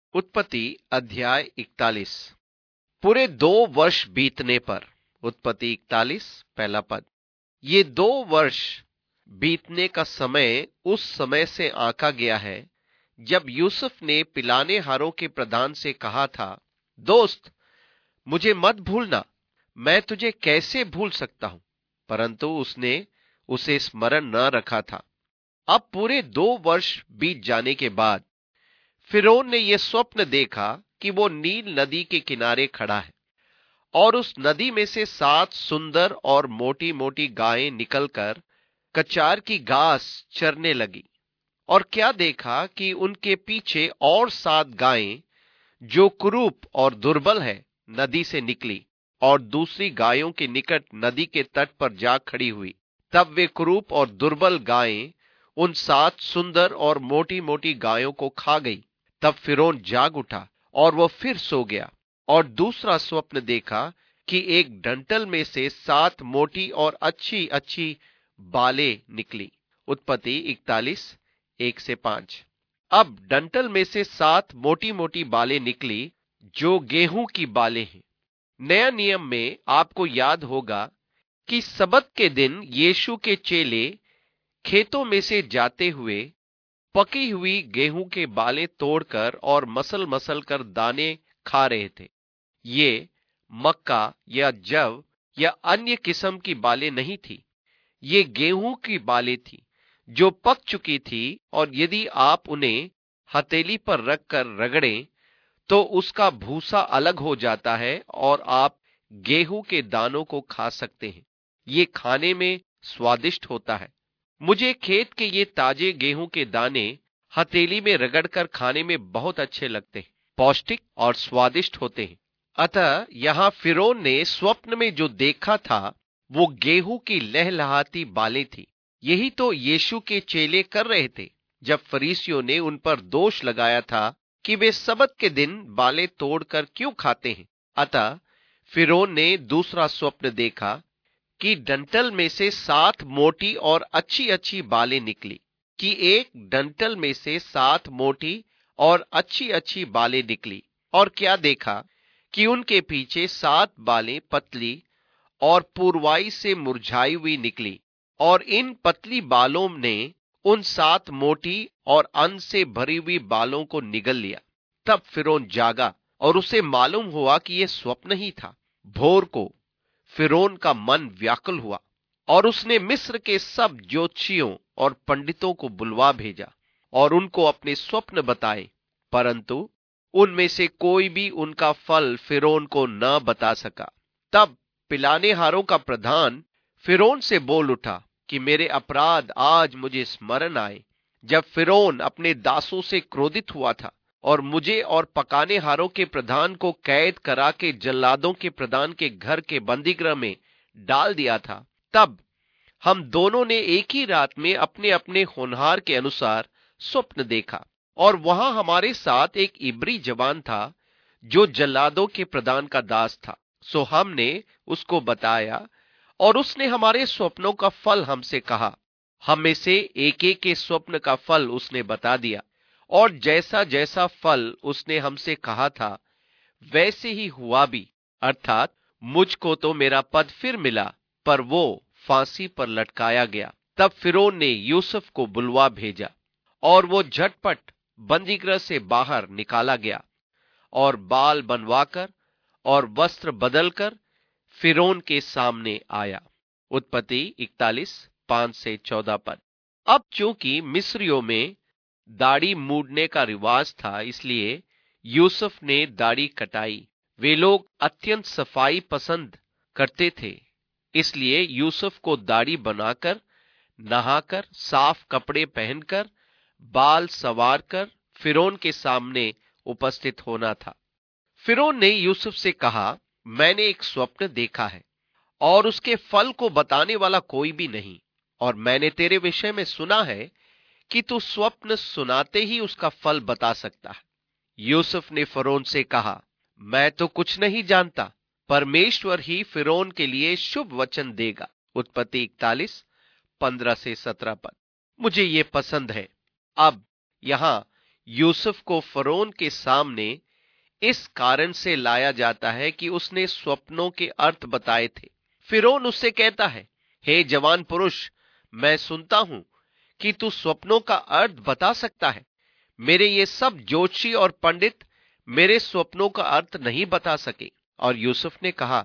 उत्पत्ति अध्याय 41। पूरे 2 वर्ष बीतने पर, उत्पत्ति 41 पहला पद। ये 2 वर्ष बीतने का समय उस समय से आंका गया है जब यूसुफ ने पिलानेहारों के प्रधान से कहा था, दोस्त मुझे मत भूलना, मैं तुझे कैसे भूल सकता हूं। परंतु उसने उसे स्मरण न रखा था। अब पूरे 2 वर्ष बीत जाने के बाद फिरौन ने यह स्वप्न देखा कि वो नील नदी के किनारे खड़ा है और उस नदी में से 7 सुंदर और मोटी मोटी गायें निकलकर कचार की घास चरने लगी। और क्या देखा कि उनके पीछे और 7 गायें जो कुरूप और दुर्बल है नदी से निकली और दूसरी गायों के निकट नदी के तट पर जा खड़ी हुई। तब वे कुरूप और दुर्बल गायें उन 7 सुंदर और मोटी मोटी गायों को खा गई। तब फिरौन जाग उठा और वह फिर सो गया और दूसरा स्वप्न देखा कि एक डंठल में से 7 मोटी और अच्छी अच्छी बालें निकली। उत्पत्ति 41 1-5। अब डंठल में से 7 मोटी मोटी बालें निकली जो गेहूं की बालें हैं। नया नियम में आपको याद होगा कि सबत के दिन यीशु के चेले खेतों में से जाते हुए पकी हुई गेहूं के बालें तोड़कर और मसल मसल कर दाने खा रहे थे। ये मक्का या जव या अन्य किस्म की बालें नहीं थी, ये गेहूं की बालें थी जो पक चुकी थी, और यदि आप उन्हें हथेली पर रखकर रगड़ें तो उसका भूसा अलग हो जाता है और आप गेहूं के दानों को खा सकते हैं। ये खाने में स्वादिष्ट होता है। मुझे खेत के ये ताजे गेहूं के दाने हथेली में रगड़कर खाने में बहुत अच्छे लगते हैं, पौष्टिक और स्वादिष्ट होते हैं। अतः यहाँ फिरौन ने स्वप्न में जो देखा था वो गेहूं की लहलहाती बालें थी। यही तो यीशु के चेले कर रहे थे जब फरीसियों ने उन पर दोष लगाया था कि वे सबत के दिन बालें तोड़कर क्यों खाते हैं। अतः फिरौन ने दूसरा स्वप्न देखा कि डंठल में से 7 मोटी और अच्छी अच्छी बालें निकली, कि एक डंठल में से 7 मोटी और अच्छी अच्छी बालें निकली। और क्या देखा कि उनके पीछे 7 बालें पतली और पूर्वाई से मुरझाई हुई निकली, और इन पतली बालों ने उन 7 मोटी और अन्न से भरी हुई बालों को निगल लिया। तब फिरौन जागा और उसे मालूम हुआ कि यह स्वप्न ही था। भोर को फिरौन का मन व्याकुल हुआ और उसने मिस्र के सब ज्योतिषियों और पंडितों को बुलवा भेजा और उनको अपने स्वप्न बताए, परंतु उनमें से कोई भी उनका फल फिरौन को न बता सका। तब पिलानेहारों का प्रधान फिरौन से बोल उठा कि मेरे अपराध आज मुझे स्मरण आए, जब फिरौन अपने दासों से क्रोधित हुआ था और मुझे और पकानेहारों के प्रधान को कैद करा के जल्लादों के प्रधान के घर के बंदीगृह में डाल दिया था। तब हम दोनों ने एक ही रात में अपने अपने होनहार के अनुसार स्वप्न देखा, और वहां हमारे साथ एक इब्री जवान था जो जल्लादों के प्रधान का दास था। सो हमने उसको बताया और उसने हमारे स्वप्नों का फल हमसे कहा। हम में से एक एक के स्वप्न का फल उसने बता दिया, और जैसा जैसा फल उसने हमसे कहा था वैसे ही हुआ भी। अर्थात मुझको तो मेरा पद फिर मिला, पर वो फांसी पर लटकाया गया। तब फिरौन ने यूसुफ को बुलवा भेजा और वो झटपट बंदीगृह से बाहर निकाला गया और बाल बनवाकर और वस्त्र बदलकर फिरौन के सामने आया। उत्पत्ति 41 5-14 पद। अब चूंकि मिस्रियों में दाढ़ी मूड़ने का रिवाज था, इसलिए यूसुफ ने दाढ़ी कटाई। वे लोग अत्यंत सफाई पसंद करते थे, इसलिए यूसुफ को दाढ़ी बनाकर, नहाकर, साफ कपड़े पहनकर, बाल संवारकर फिरौन के सामने उपस्थित होना था। फिरौन ने यूसुफ से कहा, मैंने एक स्वप्न देखा है और उसके फल को बताने वाला कोई भी नहीं, और मैंने तेरे विषय में सुना है कि तू स्वप्न सुनाते ही उसका फल बता सकता है। यूसुफ ने फिरौन से कहा, मैं तो कुछ नहीं जानता, परमेश्वर ही फिरौन के लिए शुभ वचन देगा। उत्पत्ति 41 15-17 पद। मुझे ये पसंद है। अब यहां यूसुफ को फरोन के सामने इस कारण से लाया जाता है कि उसने स्वप्नों के अर्थ बताए थे। फिरौन उससे कहता है, हे जवान पुरुष, मैं सुनता हूं कि तू स्वप्नों का अर्थ बता सकता है। मेरे ये सब ज्योतिषी और पंडित मेरे स्वप्नों का अर्थ नहीं बता सके। और यूसुफ ने कहा,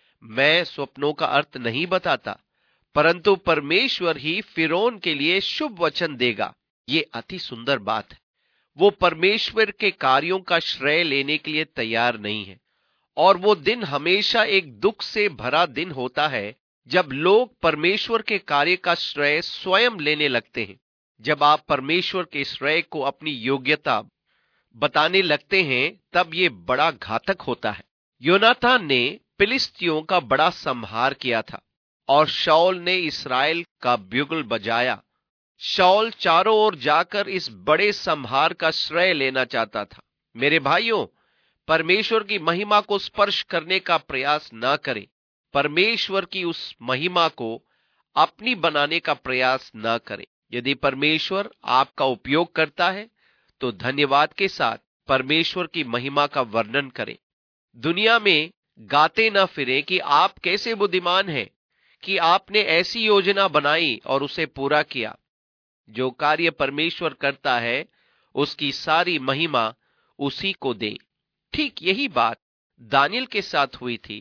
मैं स्वप्नों का अर्थ नहीं बताता, परंतु परमेश्वर ही फिरौन के लिए शुभ वचन देगा। ये अति सुंदर बात है। वो परमेश्वर के कार्यों का श्रेय लेने के लिए तैयार नहीं है। और वो दिन हमेशा एक दुख से भरा दिन होता है जब लोग परमेश्वर के कार्य का श्रेय स्वयं लेने लगते हैं। जब आप परमेश्वर के श्रेय को अपनी योग्यता बताने लगते हैं, तब ये बड़ा घातक होता है। योनातान ने फिलिस्तियों का बड़ा संहार किया था और शाऊल ने इस्राएल का ब्युगल बजाया। शाऊल चारों ओर जाकर इस बड़े संहार का श्रेय लेना चाहता था। मेरे भाइयों, परमेश्वर की महिमा को स्पर्श करने का प्रयास न करें। परमेश्वर की उस महिमा को अपनी बनाने का प्रयास न करें। यदि परमेश्वर आपका उपयोग करता है तो धन्यवाद के साथ परमेश्वर की महिमा का वर्णन करें। दुनिया में गाते न फिरें कि आप कैसे बुद्धिमान हैं कि आपने ऐसी योजना बनाई और उसे पूरा किया। जो कार्य परमेश्वर करता है उसकी सारी महिमा उसी को दे। ठीक यही बात दानियल के साथ हुई थी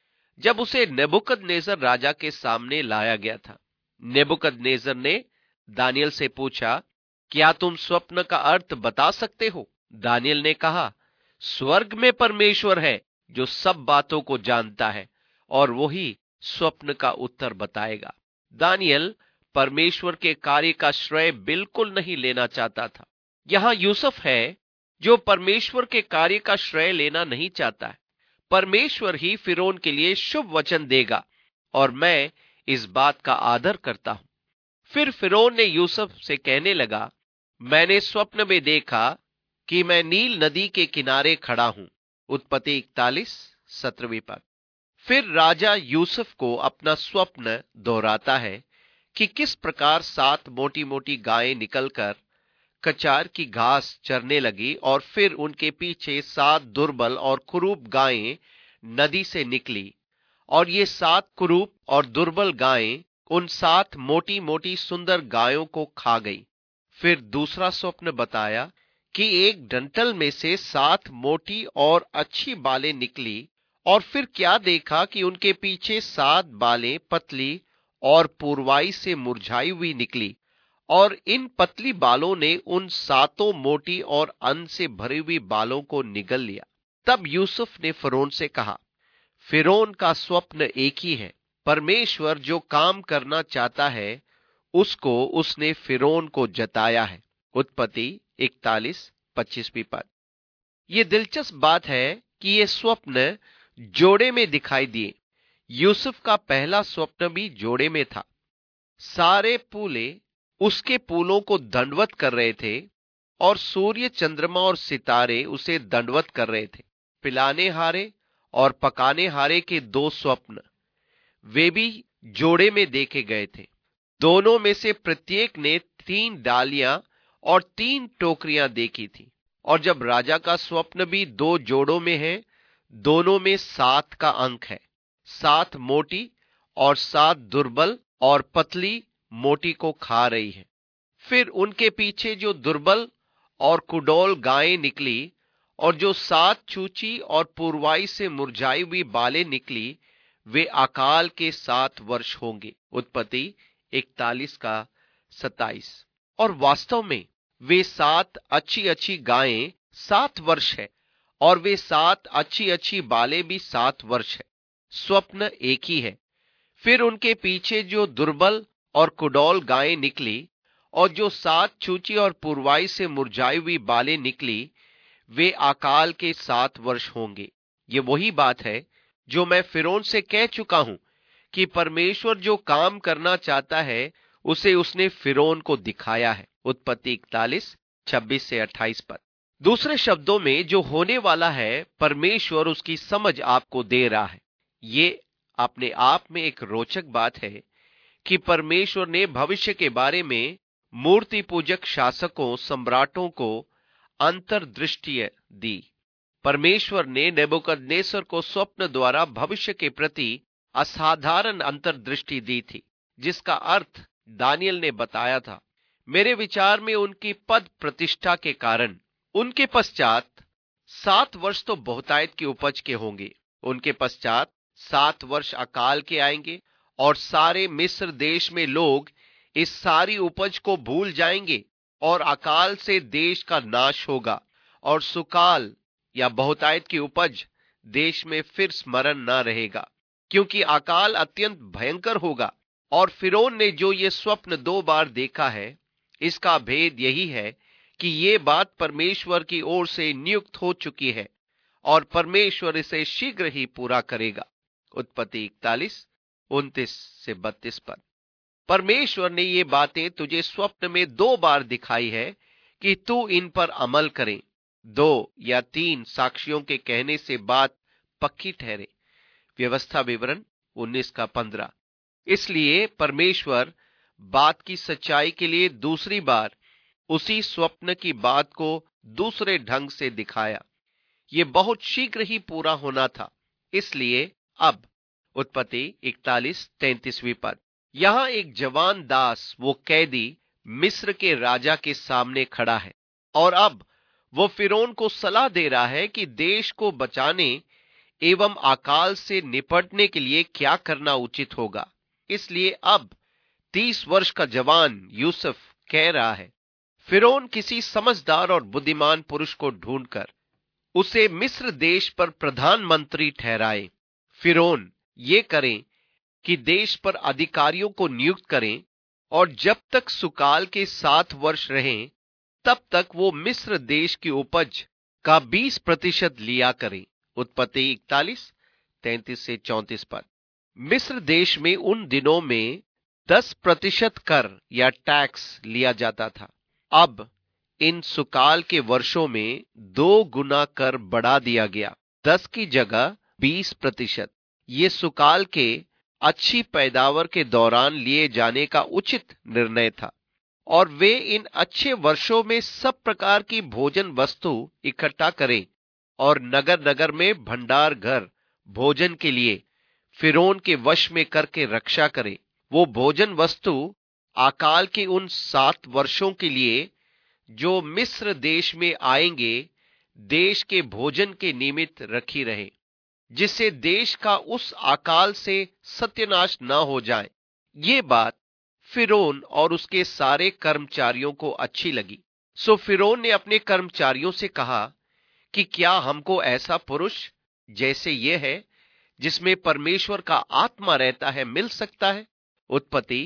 जब उसे नेबुकदनेस्सर राजा के सामने लाया गया था। नेबुकदनेस्सर ने दानियल से पूछा, क्या तुम स्वप्न का अर्थ बता सकते हो? दानियल ने कहा, स्वर्ग में परमेश्वर है जो सब बातों को जानता है और वही स्वप्न का उत्तर बताएगा। दानियल परमेश्वर के कार्य का श्रेय बिल्कुल नहीं लेना चाहता था। यहां यूसुफ है जो परमेश्वर के कार्य का श्रेय लेना नहीं चाहता है। परमेश्वर ही फिरौन के लिए शुभ वचन देगा और मैं इस बात का आदर करता हूं। फिर फिरौन ने यूसुफ से कहने लगा, मैंने स्वप्न में देखा कि मैं नील नदी के किनारे खड़ा हूं। उत्पत्ति 41:17 पद। फिर राजा यूसुफ को अपना स्वप्न दोहराता है कि किस प्रकार 7 मोटी मोटी गायें निकलकर कचार की घास चरने लगी और फिर उनके पीछे 7 दुर्बल और कुरूप गायें नदी से निकली और ये 7 कुरूप और दुर्बल गायें उन 7 मोटी मोटी सुंदर गायों को खा गई। फिर दूसरा स्वप्न बताया कि एक डंठल में से 7 मोटी और अच्छी बालें निकली और फिर क्या देखा कि उनके पीछे 7 बालें पतली और पूर्वाई से मुरझाई हुई निकली और इन पतली बालों ने उन 7 मोटी और अन्न से भरी हुई बालों को निगल लिया। तब यूसुफ ने फिरौन से कहा, फिरौन का स्वप्न एक ही है। परमेश्वर जो काम करना चाहता है उसको उसने फिरौन को जताया है। उत्पत्ति 41:25 पद। यह दिलचस्प बात है कि यह स्वप्न जोड़े में दिखाई दिए। यूसुफ का पहला स्वप्न भी जोड़े में था। सारे पूले उसके पूलों को दंडवत कर रहे थे और सूर्य, चंद्रमा और सितारे उसे दंडवत कर रहे थे। पिलाने हारे और पकाने हारे के 2 स्वप्न वे भी जोड़े में देखे गए थे। दोनों में से प्रत्येक ने 3 डालियां और 3 टोकरियां देखी थी। और जब राजा का स्वप्न भी 2 जोड़ों में है, दोनों में 7 का अंक है। 7 मोटी और 7 दुर्बल और पतली मोटी को खा रही है। फिर उनके पीछे जो दुर्बल और कुडौल गायें निकली और जो 7 चूची और पूर्वाई से मुरझाई हुई बालें निकली, वे अकाल के 7 वर्ष होंगे। उत्पत्ति 41:27। और वास्तव में वे 7 अच्छी अच्छी गायें 7 वर्ष है और वे 7 अच्छी अच्छी बालें भी 7 वर्ष है। स्वप्न एक ही है। फिर उनके पीछे जो दुर्बल और कुडौल गायें निकली और जो 7 चूची और पूर्वाई से मुरझाई हुई बालें निकली, वे अकाल के 7 वर्ष होंगे। ये वही बात है जो मैं फिरौन से कह चुका हूं कि परमेश्वर जो काम करना चाहता है उसे उसने फिरौन को दिखाया है। उत्पत्ति 41:26-28 पद। दूसरे शब्दों में जो होने वाला है, परमेश्वर उसकी समझ आपको दे रहा है। ये अपने आप में एक रोचक बात है कि परमेश्वर ने भविष्य के बारे में मूर्ति पूजक शासकों, सम्राटों को अंतर्दृष्टि दी। परमेश्वर ने नेबुकदनेस्सर को स्वप्न द्वारा भविष्य के प्रति असाधारण अंतर्दृष्टि दी थी, जिसका अर्थ दानियल ने बताया था। मेरे विचार में उनकी पद प्रतिष्ठा के कारण उनके पश्चात 7 वर्ष तो बहुतायत की उपज के होंगे। उनके पश्चात 7 वर्ष अकाल के आएंगे और सारे मिस्र देश में लोग इस सारी उपज को भूल जाएंगे और अकाल से देश का नाश होगा और सुकाल या बहुतायत की उपज देश में फिर स्मरण न रहेगा, क्योंकि अकाल अत्यंत भयंकर होगा। और फिरौन ने जो ये स्वप्न 2 बार देखा है, इसका भेद यही है कि ये बात परमेश्वर की ओर से नियुक्त हो चुकी है और परमेश्वर इसे शीघ्र ही पूरा करेगा। उत्पत्ति 41:29 से 32 पद। परमेश्वर ने ये बातें तुझे स्वप्न में 2 बार दिखाई है कि तू इन पर अमल करे। 2 या 3 साक्षियों के कहने से बात पक्की ठहरे। व्यवस्था विवरण 19:15। इसलिए परमेश्वर बात की सच्चाई के लिए दूसरी बार उसी स्वप्न की बात को दूसरे ढंग से दिखाया। ये बहुत शीघ्र ही पूरा होना था। इसलिए अब उत्पत्ति 41:33 पद, यहां एक जवान दास, वो कैदी, मिस्र के राजा के सामने खड़ा है और अब वो फिरौन को सलाह दे रहा है कि देश को बचाने एवं अकाल से निपटने के लिए क्या करना उचित होगा। इसलिए अब 30 वर्ष का जवान यूसुफ कह रहा है, फिरौन किसी समझदार और बुद्धिमान पुरुष को ढूंढकर उसे मिस्र देश पर प्रधानमंत्री ठहराए। फिरौन ये करें कि देश पर अधिकारियों को नियुक्त करें और जब तक सुकाल के 7 वर्ष रहें, तब तक वो मिस्र देश की उपज का 20% लिया करें। उत्पत्ति 41:33 से 34 पद। मिस्र देश में उन दिनों में 10% कर या टैक्स लिया जाता था। अब इन सुकाल के वर्षों में 2 गुना कर बढ़ा दिया गया, 10 की जगह 20%। ये सुकाल के अच्छी पैदावार के दौरान लिए जाने का उचित निर्णय था और वे इन अच्छे वर्षों में सब प्रकार की भोजन वस्तु इकट्ठा करें और नगर नगर में भंडार घर भोजन के लिए फिरौन के वश में करके रक्षा करें। वो भोजन वस्तु अकाल के उन 7 वर्षों के लिए जो मिस्र देश में आएंगे, देश के भोजन के निमित्त रखी रहे, जिससे देश का उस अकाल से सत्यानाश न हो जाए। ये बात फिरौन और उसके सारे कर्मचारियों को अच्छी लगी। सो फिरौन ने अपने कर्मचारियों से कहा कि क्या हमको ऐसा पुरुष जैसे ये है, जिसमें परमेश्वर का आत्मा रहता है, मिल सकता है। उत्पत्ति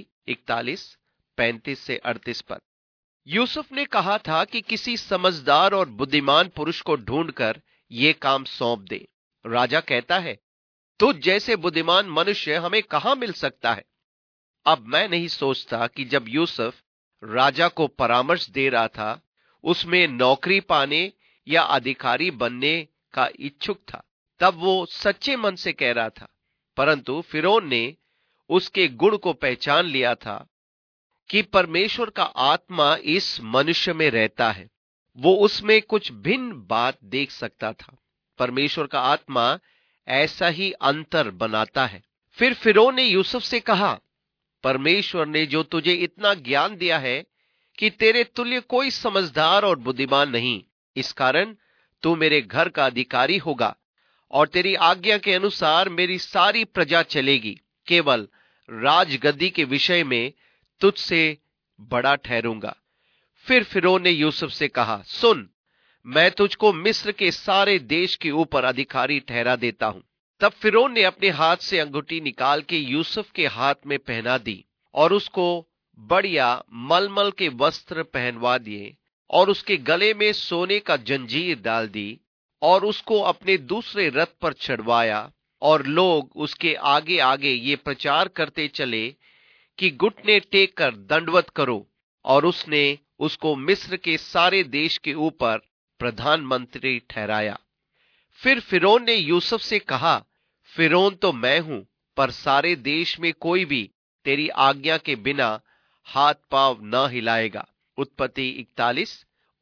41:35 से 38 पद। यूसुफ ने कहा था कि किसी समझदार और बुद्धिमान पुरुष को ढूंढकर ये काम सौंप दे। राजा कहता है, तुझ जैसे बुद्धिमान मनुष्य हमें कहां मिल सकता है। अब मैं नहीं सोचता कि जब यूसुफ राजा को परामर्श दे रहा था, उसमें नौकरी पाने या अधिकारी बनने का इच्छुक था, तब वो सच्चे मन से कह रहा था। परंतु फिरौन ने उसके गुण को पहचान लिया था कि परमेश्वर का आत्मा इस मनुष्य में रहता है। वो उसमें कुछ भिन्न बात देख सकता था। परमेश्वर का आत्मा ऐसा ही अंतर बनाता है। फिर फिरौन ने यूसुफ से कहा, परमेश्वर ने जो तुझे इतना ज्ञान दिया है कि तेरे तुल्य कोई समझदार और बुद्धिमान नहीं, इस कारण तू मेरे घर का अधिकारी होगा और तेरी आज्ञा के अनुसार मेरी सारी प्रजा चलेगी। केवल राजगद्दी के विषय में तुझसे बड़ा ठहरूंगा। फिर फिरौन ने यूसुफ से कहा, सुन, मैं तुझको मिस्र के सारे देश के ऊपर अधिकारी ठहरा देता हूं। तब फिरौन ने अपने हाथ से अंगूठी निकाल के यूसुफ के हाथ में पहना दी और उसको बढ़िया मलमल के वस्त्र पहनवा दिए और उसके गले में सोने का जंजीर डाल दी और उसको अपने दूसरे रथ पर चढ़वाया और लोग उसके आगे आगे ये प्रचार करते चले कि घुटने टेक कर दंडवत करो, और उसने उसको मिस्र के सारे देश के ऊपर प्रधानमंत्री ठहराया। फिर फिरौन ने यूसुफ से कहा, फिरौन तो मैं हूं, पर सारे देश में कोई भी तेरी आज्ञा के बिना हाथ पांव न हिलाएगा। उत्पत्ति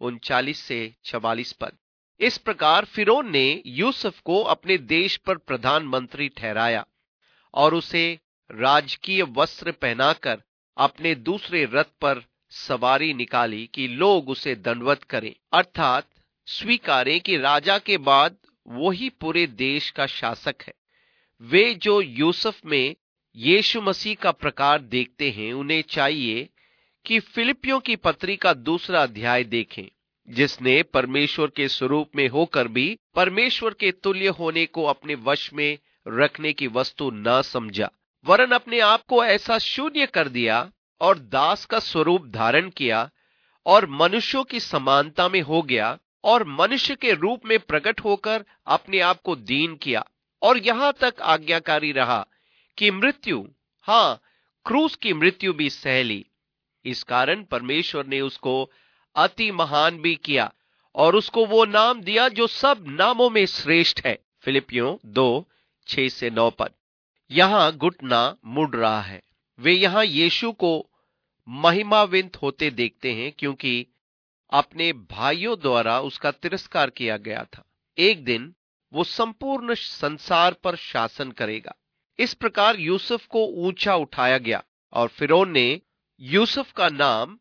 39 से 44 पद। इस प्रकार फिरौन ने यूसुफ को अपने देश पर प्रधानमंत्री ठहराया और उसे राजकीय वस्त्र पहनाकर अपने दूसरे रथ पर सवारी निकाली कि लोग उसे दंडवत करें, अर्थात स्वीकारें कि राजा के बाद वही पूरे देश का शासक है। वे जो यूसुफ में यीशु मसीह का प्रकार देखते हैं, उन्हें चाहिए कि फिलिपियों की पत्री का 2 अध्याय देखें, जिसने परमेश्वर के स्वरूप में होकर भी परमेश्वर के तुल्य होने को अपने वश में रखने की वस्तु न समझा, वरन अपने आप को ऐसा शून्य कर दिया और दास का स्वरूप धारण किया और मनुष्यों की समानता में हो गया और मनुष्य के रूप में प्रकट होकर अपने आप को दीन किया और यहां तक आज्ञाकारी रहा कि मृत्यु, हां, क्रूस की मृत्यु भी सह ली। इस कारण परमेश्वर ने उसको अति महान भी किया और उसको वो नाम दिया जो सब नामों में श्रेष्ठ है। फिलिपियों 2:6 से 9 पद। यहां घुटना मुड़ रहा है। वे यहां यीशु को महिमान्वित होते देखते हैं क्योंकि अपने भाइयों द्वारा उसका तिरस्कार किया गया था। एक दिन वो संपूर्ण संसार पर शासन करेगा। इस प्रकार यूसुफ को ऊंचा उठाया गया और फिरौन ने यूसुफ का नाम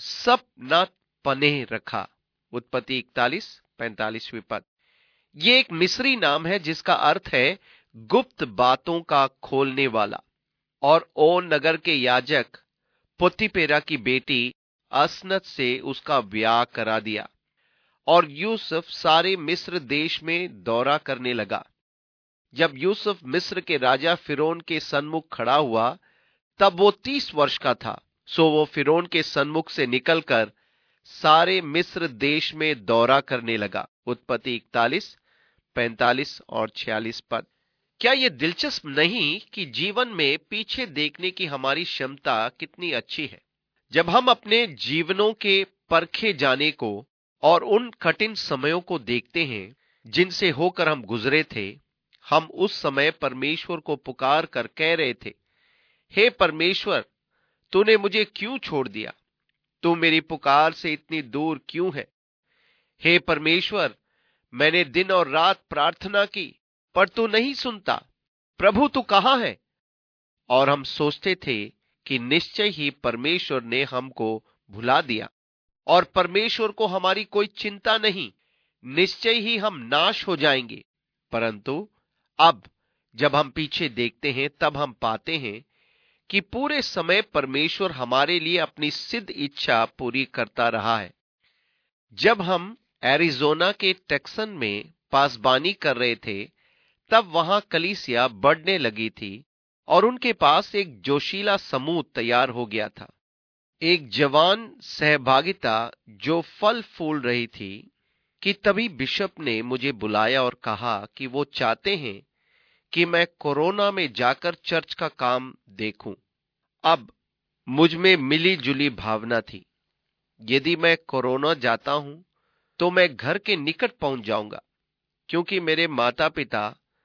सपनापनेह रखा। उत्पत्ति 41:45 पद। ये एक मिस्री नाम है जिसका अर्थ है गुप्त बातों का खोलने वाला। और ओन नगर के याजक पोतीपेरा की बेटी असनत से उसका ब्याह करा दिया और यूसुफ सारे मिस्र देश में दौरा करने लगा। जब यूसुफ मिस्र के राजा फिरौन के सन्मुख खड़ा हुआ तब वो 30 वर्ष का था। सो वो फिरौन के सन्मुख से निकलकर सारे मिस्र देश में दौरा करने लगा। उत्पत्ति 41, 45 और 46 पद। क्या यह दिलचस्प नहीं कि जीवन में पीछे देखने की हमारी क्षमता कितनी अच्छी है। जब हम अपने जीवनों के परखे जाने को और उन कठिन समयों को देखते हैं जिनसे होकर हम गुजरे थे, हम उस समय परमेश्वर को पुकार कर कह रहे थे, हे परमेश्वर, तूने मुझे क्यों छोड़ दिया? तू मेरी पुकार से इतनी दूर क्यों है? हे परमेश्वर, मैंने दिन और रात प्रार्थना की पर तू नहीं सुनता। प्रभु तू कहां है? और हम सोचते थे कि निश्चय ही परमेश्वर ने हमको भुला दिया और परमेश्वर को हमारी कोई चिंता नहीं, निश्चय ही हम नाश हो जाएंगे। परंतु अब जब हम पीछे देखते हैं तब हम पाते हैं कि पूरे समय परमेश्वर हमारे लिए अपनी सिद्ध इच्छा पूरी करता रहा है। जब हम एरिज़ोना के टैक्सन में पासबानी कर रहे थे तब वहां कलीसिया बढ़ने लगी थी और उनके पास एक जोशीला समूह तैयार हो गया था। एक जवान सहभागिता जो फल फूल रही थी कि तभी बिशप ने मुझे बुलाया और कहा कि वो चाहते हैं कि मैं कोरोना में जाकर चर्च का काम देखूं। अब मुझ में मिली जुली भावना थी। यदि मैं कोरोना जाता हूं तो मैं घर के निकट पहुंच जाऊंगा, क्योंकि मेरे माता पिता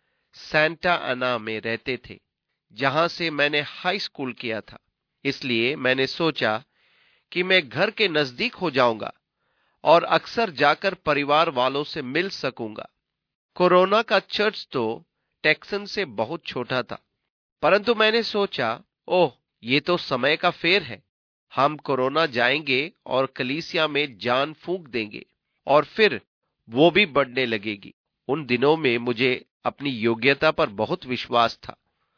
सेंटा अना में रहते थे जहां से मैंने हाई स्कूल किया था। इसलिए मैंने सोचा कि मैं घर के नजदीक हो जाऊंगा और अक्सर जाकर परिवार वालों से मिल सकूंगा। कोरोना का चर्च तो टैक्सन से बहुत छोटा था, परंतु मैंने सोचा, ओह, ये तो समय का फेर है। हम कोरोना जाएंगे और कलीसिया में जान फूंक देंगे और फिर वो भी बढ़ने लगेगी। उन दिनों में मुझे अपनी योग्यता पर बहुत विश्वास था।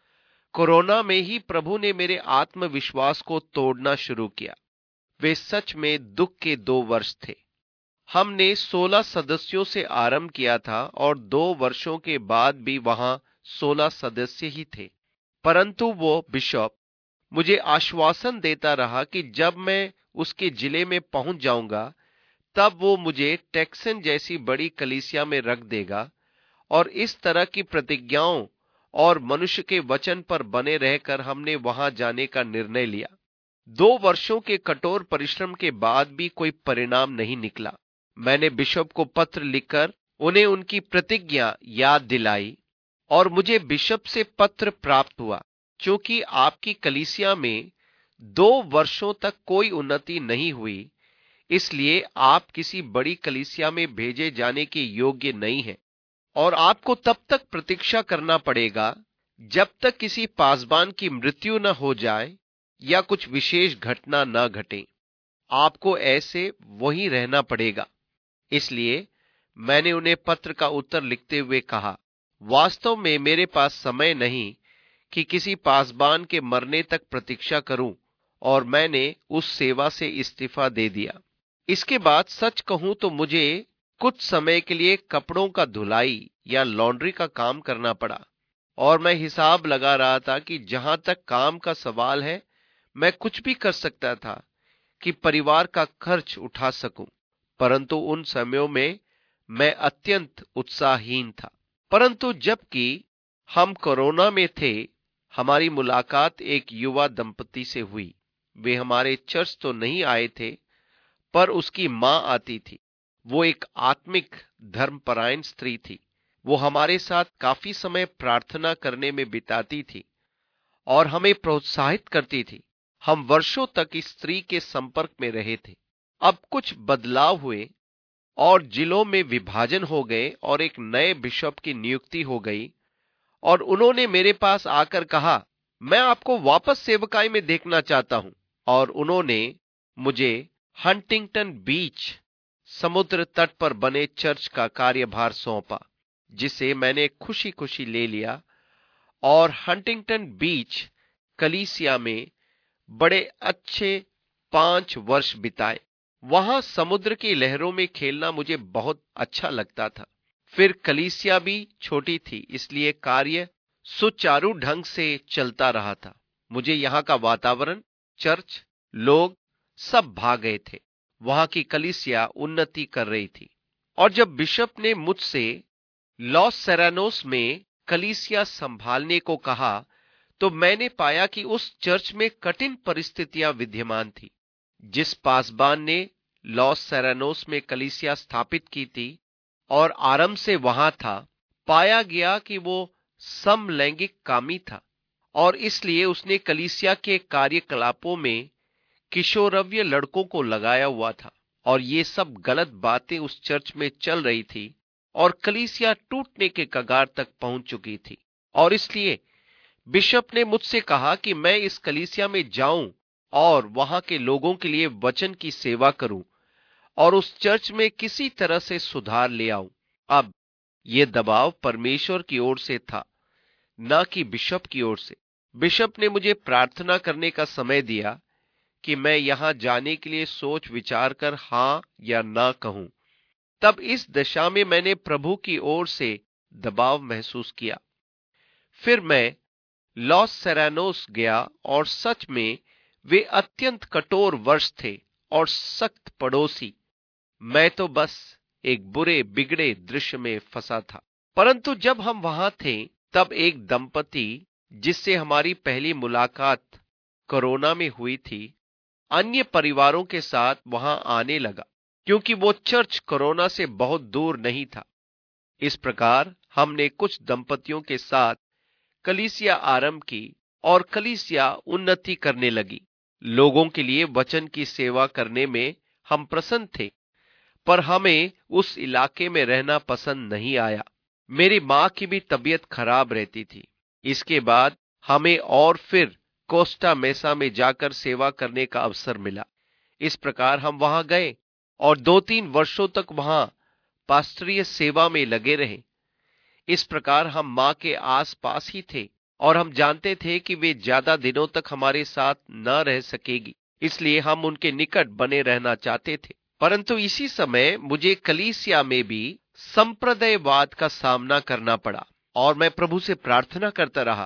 कोरोना में ही प्रभु ने मेरे आत्मविश्वास को तोड़ना शुरू किया। वे सच में दुख के 2 वर्ष थे। हमने 16 सदस्यों से आरंभ किया था और 2 वर्षों के बाद भी वहां 16 सदस्य ही थे। परंतु वो बिशप मुझे आश्वासन देता रहा कि जब मैं उसके जिले में पहुंच जाऊंगा तब वो मुझे टैक्सन जैसी बड़ी कलीसिया में रख देगा और इस तरह की प्रतिज्ञाओं और मनुष्य के वचन पर बने रहकर हमने वहां जाने का निर्णय लिया। 2 वर्षों के कठोर परिश्रम के बाद भी कोई परिणाम नहीं निकला। मैंने बिशप को पत्र लिखकर उन्हें उनकी प्रतिज्ञा याद दिलाई और मुझे बिशप से पत्र प्राप्त हुआ, क्योंकि आपकी कलीसिया में 2 वर्षों तक कोई उन्नति नहीं हुई, इसलिए आप किसी बड़ी कलीसिया में भेजे जाने के योग्य नहीं हैं और आपको तब तक प्रतीक्षा करना पड़ेगा जब तक किसी पासबान की मृत्यु न हो जाए या कुछ विशेष घटना न घटे। आपको ऐसे वहीं रहना पड़ेगा। इसलिए मैंने उन्हें पत्र का उत्तर लिखते हुए कहा, वास्तव में मेरे पास समय नहीं कि किसी पासबान के मरने तक प्रतीक्षा करूं और मैंने उस सेवा से इस्तीफा दे दिया। इसके बाद सच कहूं तो मुझे कुछ समय के लिए कपड़ों का धुलाई या लॉन्ड्री का काम करना पड़ा और मैं हिसाब लगा रहा था कि जहां तक काम का सवाल है मैं कुछ भी कर सकता था कि परिवार का खर्च उठा सकूं। परंतु उन समयों में मैं अत्यंत उत्साहहीन था। परंतु जबकि हम कोरोना में थे, हमारी मुलाकात एक युवा दंपति से हुई। वे हमारे चर्च तो नहीं आए थे, पर उसकी मां आती थी। वो एक आत्मिक धर्मपरायण स्त्री थी। वो हमारे साथ काफी समय प्रार्थना करने में बिताती थी और हमें प्रोत्साहित करती थी। हम वर्षों तक इस स्त्री के संपर्क में रहे थे। अब कुछ बदलाव हुए और जिलों में विभाजन हो गए और एक नए बिशप की नियुक्ति हो गई और उन्होंने मेरे पास आकर कहा, मैं आपको वापस सेवकाई में देखना चाहता हूं। और उन्होंने मुझे हंटिंगटन बीच समुद्र तट पर बने चर्च का कार्यभार सौंपा, जिसे मैंने खुशी खुशी ले लिया और हंटिंगटन बीच कलीसिया में बड़े अच्छे 5 वर्ष बिताए। वहां समुद्र की लहरों में खेलना मुझे बहुत अच्छा लगता था। फिर कलीसिया भी छोटी थी, इसलिए कार्य सुचारू ढंग से चलता रहा था। मुझे यहाँ का वातावरण, चर्च, लोग सब भा गए थे। वहां की कलीसिया उन्नति कर रही थी। और जब बिशप ने मुझसे लॉस सेरानोस में कलीसिया संभालने को कहा तो मैंने पाया कि उस चर्च में कठिन परिस्थितियां विद्यमान थी। जिस पासबान ने लॉस सेरानोस में कलीसिया स्थापित की थी और आरंभ से वहां था, पाया गया कि वो समलैंगिक कामी था और इसलिए उसने कलीसिया के कार्यकलापों में किशोरव्य लड़कों को लगाया हुआ था और ये सब गलत बातें उस चर्च में चल रही थी और कलीसिया टूटने के कगार तक पहुंच चुकी थी। और इसलिए बिशप ने मुझसे कहा कि मैं इस कलीसिया में जाऊं और वहां के लोगों के लिए वचन की सेवा करूं और उस चर्च में किसी तरह से सुधार ले आऊं। अब यह दबाव परमेश्वर की ओर से था, न कि बिशप की ओर से। बिशप ने मुझे प्रार्थना करने का समय दिया कि मैं यहां जाने के लिए सोच विचार कर हां या ना कहूं। तब इस दशा में मैंने प्रभु की ओर से दबाव महसूस किया। फिर मैं लॉस सेरानोस गया और सच में वे अत्यंत कठोर वर्ष थे और सख्त पड़ोसी। मैं तो बस एक बुरे बिगड़े दृश्य में फंसा था। परंतु जब हम वहां थे तब एक दंपति, जिससे हमारी पहली मुलाकात कोरोना में हुई थी, अन्य परिवारों के साथ वहां आने लगा क्योंकि वो चर्च कोरोना से बहुत दूर नहीं था। इस प्रकार हमने कुछ दंपतियों के साथ कलीसिया आरंभ की और कलीसिया उन्नति करने लगी। लोगों के लिए वचन की सेवा करने में हम प्रसन्न थे, पर हमें उस इलाके में रहना पसंद नहीं आया। मेरी मां की भी तबीयत खराब रहती थी। इसके बाद हमें और फिर कोस्टा मेसा में जाकर सेवा करने का अवसर मिला। इस प्रकार हम वहां गए और 2-3 वर्षों तक वहां पास्टरीय सेवा में लगे रहे। इस प्रकार हम मां के आस पास ही थे और हम जानते थे कि वे ज्यादा दिनों तक हमारे साथ न रह सकेगी, इसलिए हम उनके निकट बने रहना चाहते थे। परंतु इसी समय मुझे कलीसिया में भी संप्रदायवाद का सामना करना पड़ा और मैं प्रभु से प्रार्थना करता रहा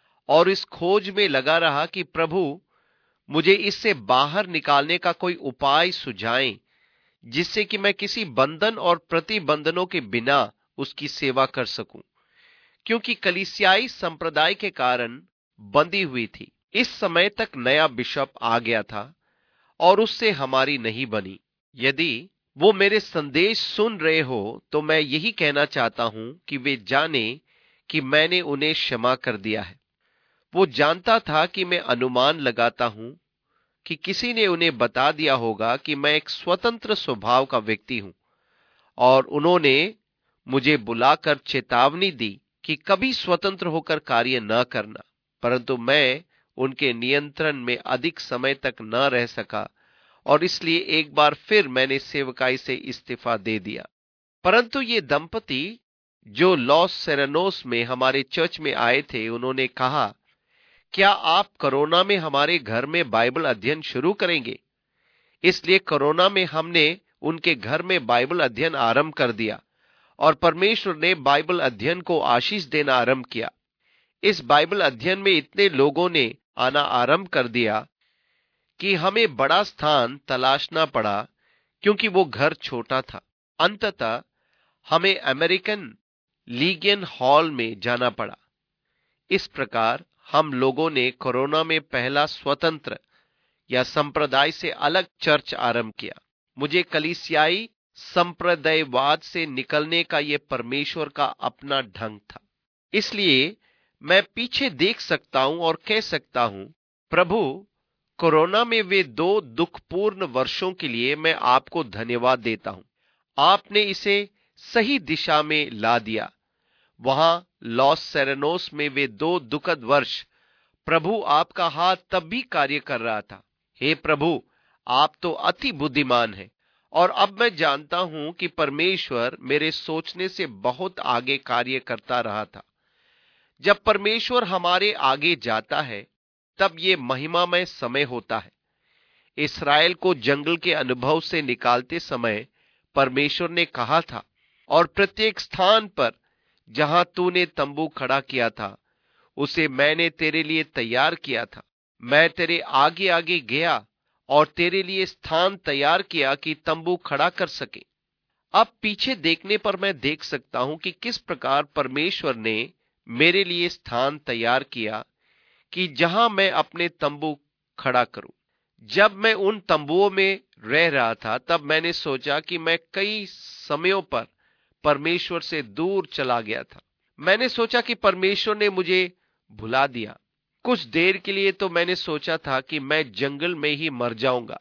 और इस खोज में लगा रहा कि प्रभु मुझे इससे बाहर निकालने का कोई उपाय सुझाएं, जिससे कि मैं किसी बंधन और प्रतिबंधनों के बिना उसकी सेवा कर सकूं, क्योंकि कलीसियाई संप्रदाय के कारण बंधी हुई थी। इस समय तक नया बिशप आ गया था और उससे हमारी नहीं बनी। यदि वो मेरे संदेश सुन रहे हो तो मैं यही कहना चाहता हूं कि वे जाने कि मैंने उन्हें क्षमा कर दिया है। वो जानता था कि मैं अनुमान लगाता हूं कि किसी ने उन्हें बता दिया होगा कि मैं एक स्वतंत्र स्वभाव का व्यक्ति हूं और उन्होंने मुझे बुलाकर चेतावनी दी कि कभी स्वतंत्र होकर कार्य न करना, परंतु मैं उनके नियंत्रण में अधिक समय तक न रह सका और इसलिए एक बार फिर मैंने सेवकाई से इस्तीफा दे दिया। परंतु ये दंपति जो लॉस सेरेनोस में हमारे चर्च में आए थे, उन्होंने कहा, क्या आप कोरोना में हमारे घर में बाइबल अध्ययन शुरू करेंगे? इसलिए कोरोना में हमने उनके घर में बाइबल अध्ययन आरंभ कर दिया और परमेश्वर ने बाइबल अध्ययन को आशीष देना आरंभ किया। इस बाइबल अध्ययन में इतने लोगों ने आना आरंभ कर दिया कि हमें बड़ा स्थान तलाशना पड़ा, क्योंकि वो घर छोटा था। अंततः हमें अमेरिकन लीगियन हॉल में जाना पड़ा। इस प्रकार हम लोगों ने कोरोना में पहला स्वतंत्र या संप्रदाय से अलग चर्च आरंभ किया। मुझे कलीसियाई संप्रदायवाद से निकलने का यह परमेश्वर का अपना ढंग था। इसलिए मैं पीछे देख सकता हूं और कह सकता हूं, प्रभु, कोरोना में वे 2 दुखपूर्ण वर्षों के लिए मैं आपको धन्यवाद देता हूं। आपने इसे सही दिशा में ला दिया। वहां लॉस सेरेनोस में वे 2 दुखद वर्ष, प्रभु, आपका हाथ तब भी कार्य कर रहा था। हे प्रभु, आप तो अति बुद्धिमान हैं और अब मैं जानता हूं कि परमेश्वर मेरे सोचने से बहुत आगे कार्य करता रहा था। जब परमेश्वर हमारे आगे जाता है, तब ये महिमामय समय होता है। इस्राएल को जंगल के अनुभव से निकालते समय परमेश्वर ने कहा था, और प्रत्येक स्थान पर जहां तूने तंबू खड़ा किया था, उसे मैंने तेरे लिए तैयार किया था। मैं तेरे आगे आगे गया और तेरे लिए स्थान तैयार किया कि तंबू खड़ा कर सके। अब पीछे देखने पर मैं देख सकता हूं कि किस प्रकार परमेश्वर ने मेरे लिए स्थान तैयार किया कि जहां मैं अपने तंबू खड़ा करूं। जब मैं उन तंबुओं में रह रहा था, तब मैंने सोचा कि मैं कई समयों पर परमेश्वर से दूर चला गया था। मैंने सोचा कि परमेश्वर ने मुझे भुला दिया। कुछ देर के लिए तो मैंने सोचा था कि मैं जंगल में ही मर जाऊंगा,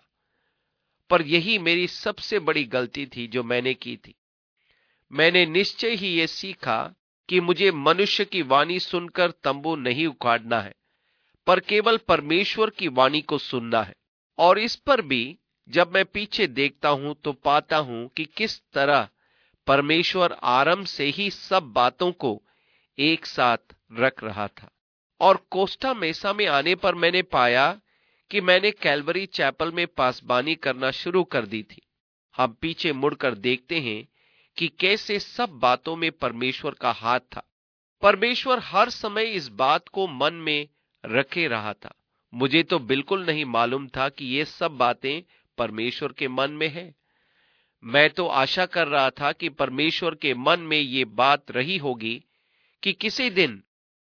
पर यही मेरी सबसे बड़ी गलती थी जो मैंने की थी। मैंने निश्चय ही यह सीखा कि मुझे मनुष्य की वाणी सुनकर तंबू नहीं उखाड़ना है, पर केवल परमेश्वर की वाणी को सुनना है। और इस पर भी जब मैं पीछे देखता हूं तो पाता हूं कि किस तरह परमेश्वर आरंभ से ही सब बातों को एक साथ रख रहा था। और कोस्टा मेसा में आने पर मैंने पाया कि मैंने कैलवरी चैपल में पासबानी करना शुरू कर दी थी। हम पीछे मुड़कर देखते हैं कि कैसे सब बातों में परमेश्वर का हाथ था। परमेश्वर हर समय इस बात को मन में रखे रहा था। मुझे तो बिल्कुल नहीं मालूम था कि ये सब बातें परमेश्वर के मन में है। मैं तो आशा कर रहा था कि परमेश्वर के मन में ये बात रही होगी कि किसी दिन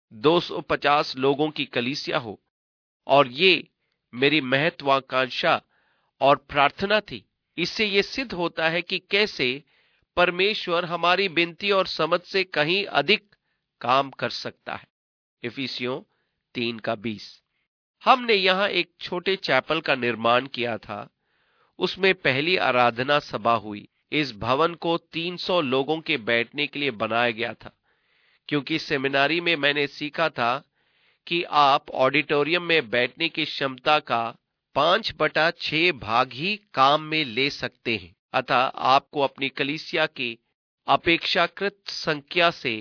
250 लोगों की कलीसिया हो, और ये मेरी महत्वाकांक्षा और प्रार्थना थी। इससे यह सिद्ध होता है कि कैसे परमेश्वर हमारी विनती और समझ से कहीं अधिक काम कर सकता है। इफिसियों 3:20। हमने यहां एक छोटे चैपल का निर्माण किया था। उसमें पहली आराधना सभा हुई। इस भवन को 300 लोगों के बैठने के लिए बनाया गया था, क्योंकि सेमिनारी में मैंने सीखा था कि आप ऑडिटोरियम में बैठने की क्षमता का 5/6 भाग ही काम में ले सकते हैं। अतः आपको अपनी कलीसिया की अपेक्षाकृत संख्या से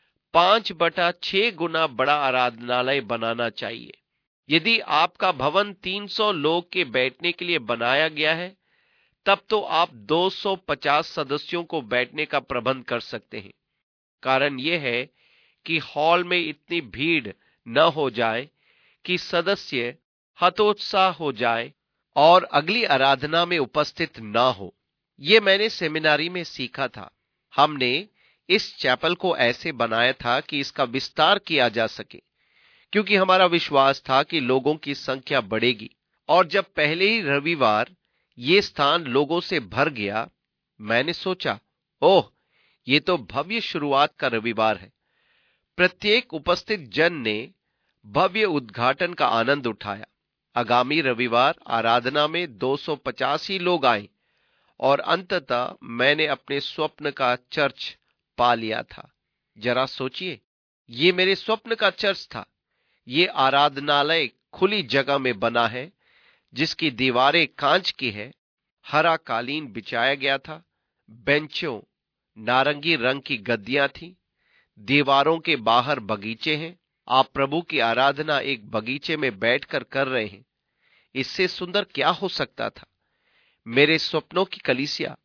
5/6 गुना बड़ा आराधनालय बनाना चाहिए। यदि आपका भवन 300 लोग के बैठने के लिए बनाया गया है, तब तो आप 250 सदस्यों को बैठने का प्रबंध कर सकते हैं। कारण यह है कि हॉल में इतनी भीड़ न हो जाए कि सदस्य हतोत्साह हो जाए और अगली आराधना में उपस्थित न हो। यह मैंने सेमिनारी में सीखा था। हमने इस चैपल को ऐसे बनाया था कि इसका विस्तार किया जा सके, क्योंकि हमारा विश्वास था कि लोगों की संख्या बढ़ेगी। और जब पहले ही रविवार ये स्थान लोगों से भर गया, मैंने सोचा, ओह, ये तो भव्य शुरुआत का रविवार है। प्रत्येक उपस्थित जन ने भव्य उद्घाटन का आनंद उठाया। आगामी रविवार आराधना में 250 ही लोग आए और अंततः मैंने अपने स्वप्न का चर्च पा लिया था। जरा सोचिए, ये मेरे स्वप्न का चर्च था। ये आराधनालय खुली जगह में बना है, जिसकी दीवारें कांच की है, हरा कालीन बिछाया गया था, बेंचों नारंगी रंग की गद्दियां थी, दीवारों के बाहर बगीचे हैं। आप प्रभु की आराधना एक बगीचे में बैठकर कर रहे हैं। इससे सुंदर क्या हो सकता था? मेरे स्वप्नों की कलीसिया,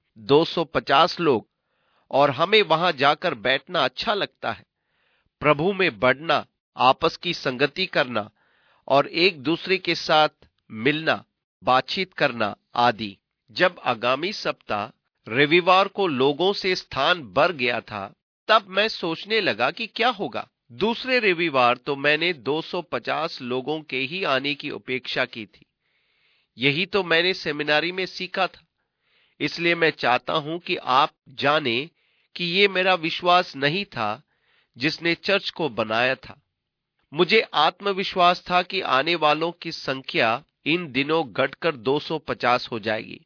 250 लोग, और हमें वहां जाकर बैठना अच्छा लगता है, प्रभु में बढ़ना, आपस की संगति करना और एक दूसरे के साथ मिलना, बातचीत करना आदि। जब आगामी सप्ताह रविवार को लोगों से स्थान भर गया था, तब मैं सोचने लगा कि क्या होगा। दूसरे रविवार तो मैंने 250 लोगों के ही आने की अपेक्षा की थी। यही तो मैंने सेमिनारी में सीखा था। इसलिए मैं चाहता हूं कि आप जाने कि ये मेरा विश्वास नहीं था जिसने चर्च को बनाया था। मुझे आत्मविश्वास था कि आने वालों की संख्या इन दिनों घटकर 250 हो जाएगी।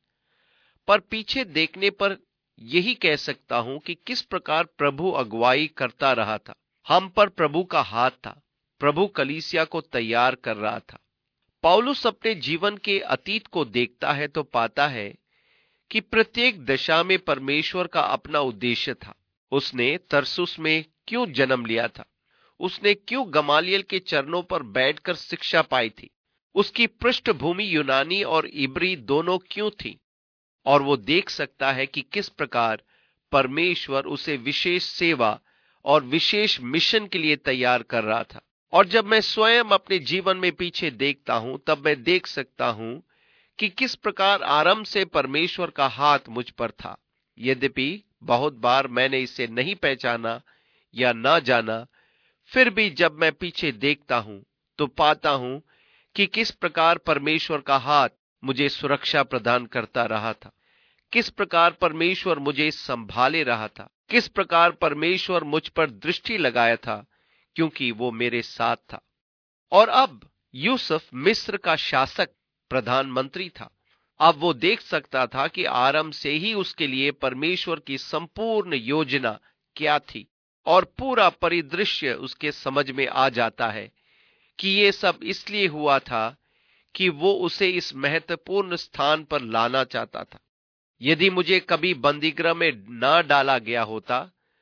पर पीछे देखने पर यही कह सकता हूं कि किस प्रकार प्रभु अगुवाई करता रहा था। हम पर प्रभु का हाथ था। प्रभु कलीसिया को तैयार कर रहा था। पौलुस अपने जीवन के अतीत को देखता है तो पाता है कि प्रत्येक दशा में परमेश्वर का अपना उद्देश्य था। उसने तरसुस में क्यों जन्म लिया था? उसने क्यों गमालियल के चरणों पर बैठकर शिक्षा पाई थी? उसकी पृष्ठभूमि यूनानी और इब्री दोनों क्यों थी? और वो देख सकता है कि किस प्रकार परमेश्वर उसे विशेष सेवा और विशेष मिशन के लिए तैयार कर रहा था। और जब मैं स्वयं अपने जीवन में पीछे देखता हूं, तब मैं देख सकता हूं कि किस प्रकार आरंभ से परमेश्वर का हाथ मुझ पर था। यद्यपि बहुत बार मैंने इसे नहीं पहचाना या ना जाना, फिर भी जब मैं पीछे देखता हूं तो पाता हूं कि किस प्रकार परमेश्वर का हाथ मुझे सुरक्षा प्रदान करता रहा था, किस प्रकार परमेश्वर मुझे संभाले रहा था, किस प्रकार परमेश्वर मुझ पर दृष्टि लगाया था, क्योंकि वो मेरे साथ था। और अब यूसुफ मिस्र का शासक, प्रधानमंत्री था। अब वो देख सकता था कि आरंभ से ही उसके लिए परमेश्वर की संपूर्ण योजना क्या थी, और पूरा परिदृश्य उसके समझ में आ जाता है कि ये सब इसलिए हुआ था कि वो उसे इस महत्वपूर्ण स्थान पर लाना चाहता था। यदि मुझे कभी बंदीगृह में न डाला गया होता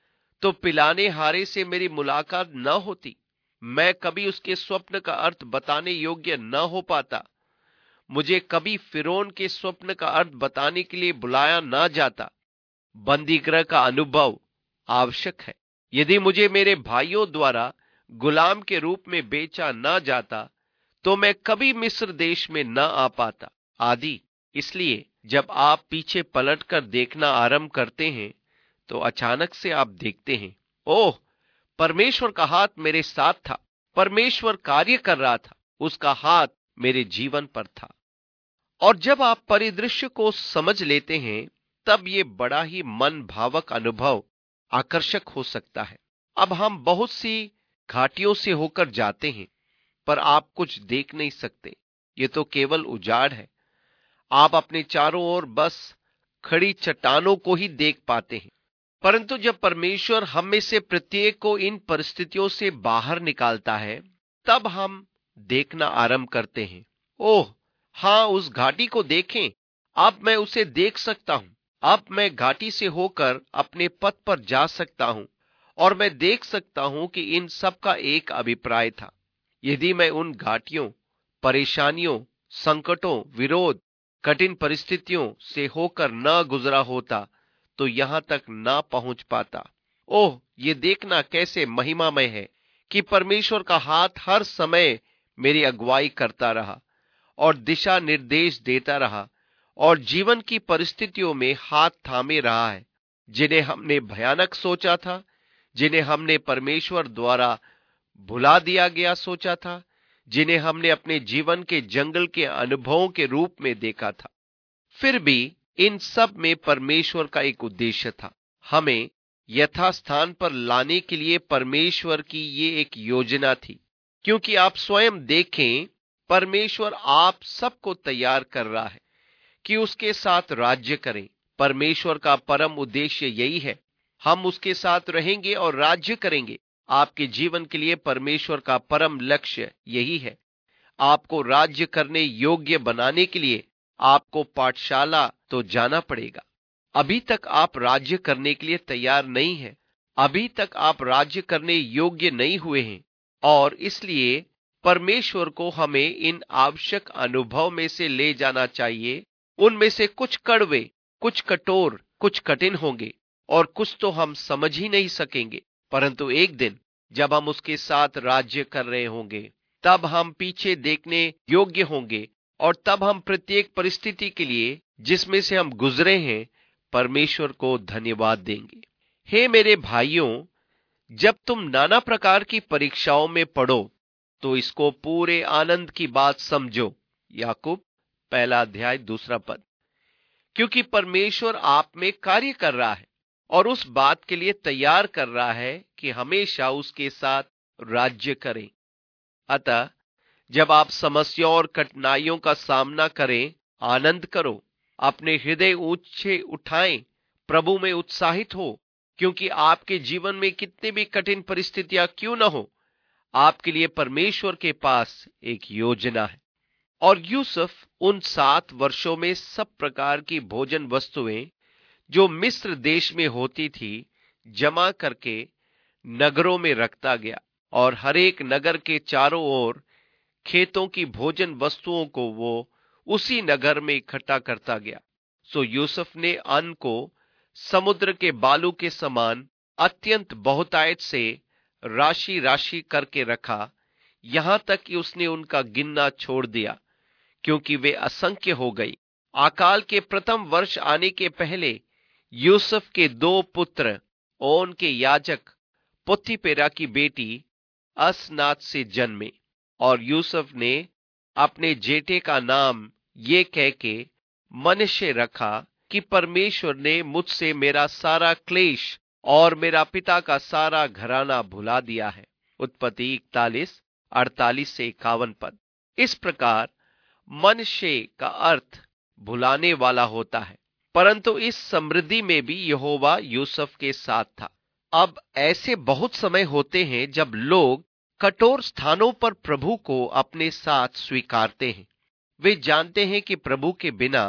तो पिलाने हारे से मेरी मुलाकात न होती। मैं कभी उसके स्वप्न का अर्थ बताने योग्य न हो पाता। मुझे कभी फिरौन के स्वप्न का अर्थ बताने के लिए बुलाया न जाता। बंदीगृह का अनुभव आवश्यक है। यदि मुझे मेरे भाइयों द्वारा गुलाम के रूप में बेचा न जाता तो मैं कभी मिस्र देश में न आ पाता आदि। इसलिए जब आप पीछे पलटकर देखना आरंभ करते हैं तो अचानक से आप देखते हैं, ओह, परमेश्वर का हाथ मेरे साथ था। परमेश्वर कार्य कर रहा था। उसका हाथ मेरे जीवन पर था। और जब आप परिदृश्य को समझ लेते हैं, तब ये बड़ा ही मन भावक अनुभव आकर्षक हो सकता है। अब हम बहुत सी घाटियों से होकर जाते हैं, पर आप कुछ देख नहीं सकते। ये तो केवल उजाड़ है। आप अपने चारों ओर बस खड़ी चट्टानों को ही देख पाते हैं। परंतु जब परमेश्वर हम में से प्रत्येक को इन परिस्थितियों से बाहर निकालता है, तब हम देखना आरंभ करते हैं। ओह हाँ, उस घाटी को देखें। अब मैं उसे देख सकता हूं। अब मैं घाटी से होकर अपने पथ पर जा सकता हूं और मैं देख सकता हूं कि इन सब का एक अभिप्राय था। यदि मैं उन घाटियों, परेशानियों, संकटों, विरोध, कठिन परिस्थितियों से होकर न गुजरा होता तो यहां तक ना पहुंच पाता। ओह, ये देखना कैसे महिमामय है कि परमेश्वर का हाथ हर समय मेरी अगुवाई करता रहा और दिशा निर्देश देता रहा और जीवन की परिस्थितियों में हाथ थामे रहा है। जिन्हें हमने भयानक सोचा था, जिन्हें हमने परमेश्वर द्वारा भुला दिया गया सोचा था, जिन्हें हमने अपने जीवन के जंगल के अनुभवों के रूप में देखा था, फिर भी इन सब में परमेश्वर का एक उद्देश्य था। हमें यथास्थान पर लाने के लिए परमेश्वर की ये एक योजना थी। क्योंकि आप स्वयं देखें, परमेश्वर आप सबको तैयार कर रहा है कि उसके साथ राज्य करें। परमेश्वर का परम उद्देश्य यही है, हम उसके साथ रहेंगे और राज्य करेंगे। आपके जीवन के लिए परमेश्वर का परम लक्ष्य यही है। आपको राज्य करने योग्य बनाने के लिए आपको पाठशाला तो जाना पड़ेगा। अभी तक आप राज्य करने के लिए तैयार नहीं हैं। अभी तक आप राज्य करने योग्य नहीं हुए हैं, और इसलिए परमेश्वर को हमें इन आवश्यक अनुभव में से ले जाना चाहिए। उनमें से कुछ कड़वे, कुछ कठोर, कुछ कठिन होंगे, और कुछ तो हम समझ ही नहीं सकेंगे। परंतु एक दिन जब हम उसके साथ राज्य कर रहे होंगे, तब हम पीछे देखने योग्य होंगे, और तब हम प्रत्येक परिस्थिति के लिए जिसमें से हम गुजरे हैं, परमेश्वर को धन्यवाद देंगे। हे मेरे भाइयों, जब तुम नाना प्रकार की परीक्षाओं में पढ़ो तो इसको पूरे आनंद की बात समझो। याकूब 1:2 क्योंकि परमेश्वर आप में कार्य कर रहा है और उस बात के लिए तैयार कर रहा है कि हमेशा उसके साथ राज्य करें। अतः जब आप समस्याओं और कठिनाइयों का सामना करें, आनंद करो, अपने हृदय ऊंचे उठाएं, प्रभु में उत्साहित हो, क्योंकि आपके जीवन में कितनी भी कठिन परिस्थितियां क्यों न हो, आपके लिए परमेश्वर के पास एक योजना है। और यूसुफ उन 7 वर्षों में सब प्रकार की भोजन वस्तुएं जो मिस्र देश में होती थी जमा करके नगरों में रखता गया, और हर एक नगर के चारों ओर खेतों की भोजन वस्तुओं को वो उसी नगर में इकट्ठा करता गया। सो यूसुफ ने अन्न को समुद्र के बालू के समान अत्यंत बहुतायत से राशि राशि करके रखा, यहां तक कि उसने उनका गिनना छोड़ दिया, क्योंकि वे असंख्य हो गई। अकाल के प्रथम वर्ष आने के पहले यूसुफ के 2 पुत्र ओन के याजक पोतीपेरा की बेटी असनात से जन्मे, और यूसुफ ने अपने जेठे का नाम ये कह के मनश्शे रखा कि परमेश्वर ने मुझसे मेरा सारा क्लेश और मेरा पिता का सारा घराना भुला दिया है। उत्पत्ति 41:48-51 इस प्रकार मनश्शे का अर्थ भुलाने वाला होता है, परंतु इस समृद्धि में भी यहोवा यूसुफ के साथ था। अब ऐसे बहुत समय होते हैं जब लोग कठोर स्थानों पर प्रभु को अपने साथ स्वीकारते हैं। वे जानते हैं कि प्रभु के बिना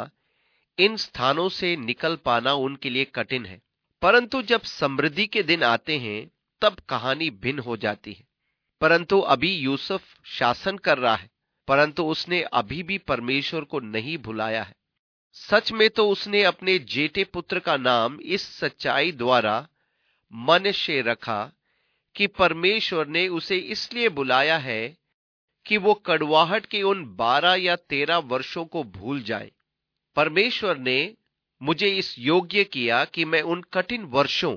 इन स्थानों से निकल पाना उनके लिए कठिन है, परंतु जब समृद्धि के दिन आते हैं तब कहानी भिन्न हो जाती है। परंतु अभी यूसुफ शासन कर रहा है, परंतु उसने अभी भी परमेश्वर को नहीं भुलाया है। सच में तो उसने अपने जेठे पुत्र का नाम इस सच्चाई द्वारा मनश्शे रखा कि परमेश्वर ने उसे इसलिए बुलाया है कि वो कड़वाहट के उन 12 या 13 वर्षों को भूल जाए। परमेश्वर ने मुझे इस योग्य किया कि मैं उन कठिन वर्षों,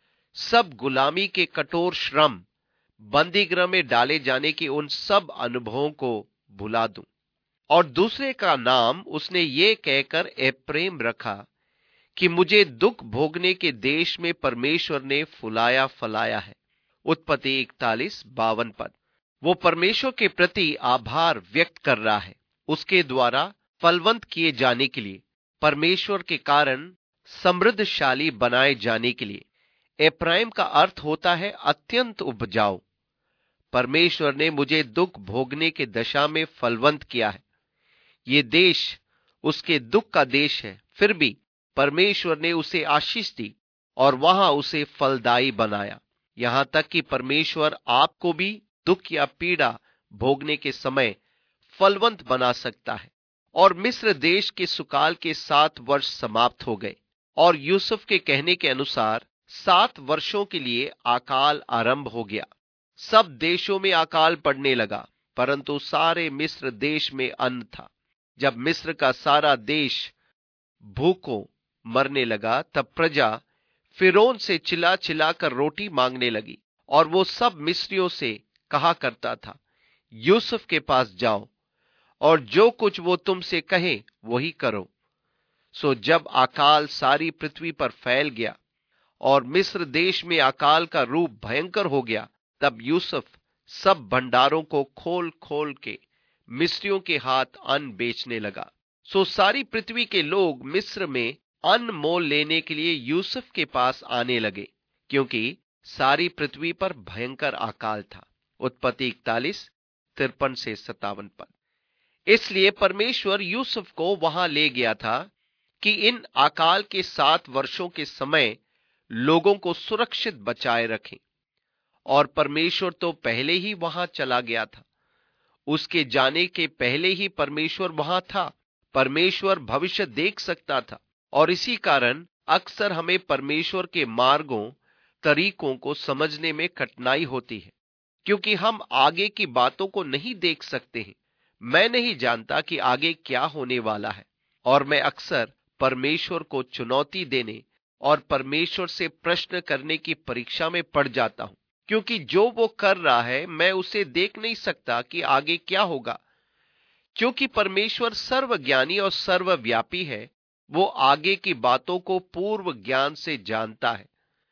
सब गुलामी के कठोर श्रम, बंदीगृह में डाले जाने के उन सब अनुभवों को भुला दूं। और दूसरे का नाम उसने ये कहकर एप्रेम रखा कि मुझे दुख भोगने के देश में परमेश्वर ने फुलाया फलाया है। उत्पत्ति 41:52 वो परमेश्वर के प्रति आभार व्यक्त कर रहा है, उसके द्वारा फलवंत किए जाने के लिए, परमेश्वर के कारण समृद्धशाली बनाए जाने के लिए। एप्राइम का अर्थ होता है अत्यंत उपजाऊ। परमेश्वर ने मुझे दुख भोगने के दशा में फलवंत किया है। ये देश उसके दुख का देश है, फिर भी परमेश्वर ने उसे आशीष दी और वहां उसे फलदायी बनाया। यहां तक कि परमेश्वर आपको भी दुख या पीड़ा भोगने के समय फलवंत बना सकता है। और मिस्र देश के सुकाल के 7 वर्ष समाप्त हो गए, और यूसुफ के कहने के अनुसार 7 वर्षों के लिए अकाल आरंभ हो गया। सब देशों में अकाल पड़ने लगा, परंतु सारे मिस्र देश में अन्न था। जब मिस्र का सारा देश भूखों मरने लगा, तब प्रजा फिरौन से चिल्ला चिल्ला कर रोटी मांगने लगी, और वो सब मिस्रियों से कहा करता था, यूसुफ के पास जाओ और जो कुछ वो तुमसे कहे वही करो। सो जब अकाल सारी पृथ्वी पर फैल गया और मिस्र देश में अकाल का रूप भयंकर हो गया, तब यूसुफ सब भंडारों को खोल खोल के मिस्रियों के हाथ अन्न बेचने लगा। सो सारी पृथ्वी के लोग मिस्र में अन्न मोल लेने के लिए यूसुफ के पास आने लगे, क्योंकि सारी पृथ्वी पर भयंकर अकाल था। उत्पत्ति 41:53 से 57 पद। इसलिए परमेश्वर यूसुफ को वहां ले गया था कि इन अकाल के 7 वर्षों के समय लोगों को सुरक्षित बचाए रखें। और परमेश्वर तो पहले ही वहां चला गया था। उसके जाने के पहले ही परमेश्वर वहां था। परमेश्वर भविष्य देख सकता था, और इसी कारण अक्सर हमें परमेश्वर के मार्गों, तरीकों को समझने में कठिनाई होती है, क्योंकि हम आगे की बातों को नहीं देख सकते हैं। मैं नहीं जानता कि आगे क्या होने वाला है, और मैं अक्सर परमेश्वर को चुनौती देने और परमेश्वर से प्रश्न करने की परीक्षा में पड़ जाता हूं, क्योंकि जो वो कर रहा है मैं उसे देख नहीं सकता कि आगे क्या होगा। क्योंकि परमेश्वर सर्वज्ञानी और सर्वव्यापी है, वो आगे की बातों को पूर्व ज्ञान से जानता है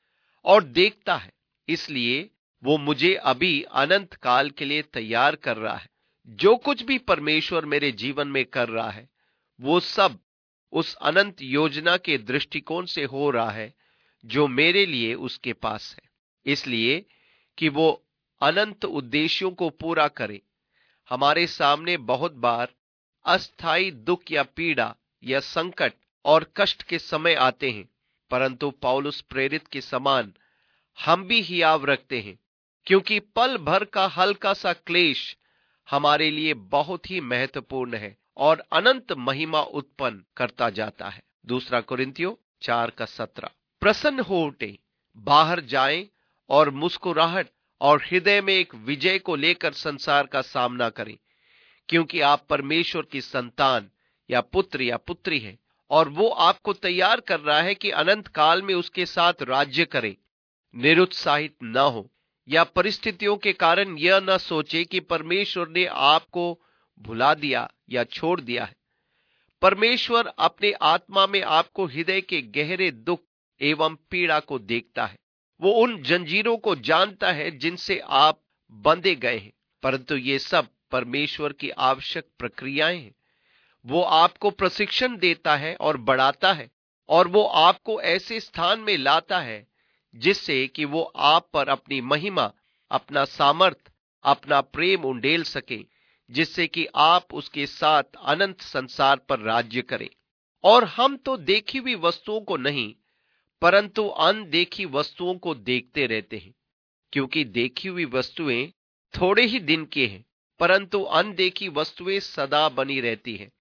और देखता है। इसलिए वो मुझे अभी अनंत काल के लिए तैयार कर रहा है। जो कुछ भी परमेश्वर मेरे जीवन में कर रहा है, वो सब उस अनंत योजना के दृष्टिकोण से हो रहा है जो मेरे लिए उसके पास है, इसलिए कि वो अनंत उद्देश्यों को पूरा करे। हमारे सामने बहुत बार अस्थाई दुख या पीड़ा या संकट और कष्ट के समय आते हैं, परंतु पौलुस प्रेरित के समान हम भी हियाव रखते हैं, क्योंकि पल भर का हल्का सा क्लेश हमारे लिए बहुत ही महत्वपूर्ण है और अनंत महिमा उत्पन्न करता जाता है। 2 कुरिन्थियों 4:17। प्रसन्न हो उठे, बाहर जाएं और मुस्कुराहट और हृदय में एक विजय को लेकर संसार का सामना करें, क्योंकि आप परमेश्वर की संतान या पुत्र या पुत्री हैं, और वो आपको तैयार कर रहा है कि अनंत काल में उसके साथ राज्य करें। निरुत्साहित न हो या परिस्थितियों के कारण यह न सोचे कि परमेश्वर ने आपको भुला दिया या छोड़ दिया है। परमेश्वर अपने आत्मा में आपको हृदय के गहरे दुख एवं पीड़ा को देखता है। वो उन जंजीरों को जानता है जिनसे आप बंधे गए हैं, परंतु ये सब परमेश्वर की आवश्यक प्रक्रियाएं हैं। वो आपको प्रशिक्षण देता है और बढ़ाता है, और वो आपको ऐसे स्थान में लाता है जिससे कि वो आप पर अपनी महिमा, अपना सामर्थ, अपना प्रेम उंडेल सके, जिससे कि आप उसके साथ अनंत संसार पर राज्य करें। और हम तो देखी हुई वस्तुओं को नहीं, परंतु अनदेखी वस्तुओं को देखते रहते हैं, क्योंकि देखी हुई वस्तुएं थोड़े ही दिन की हैं, परंतु अनदेखी वस्तुएं सदा बनी रहती हैं।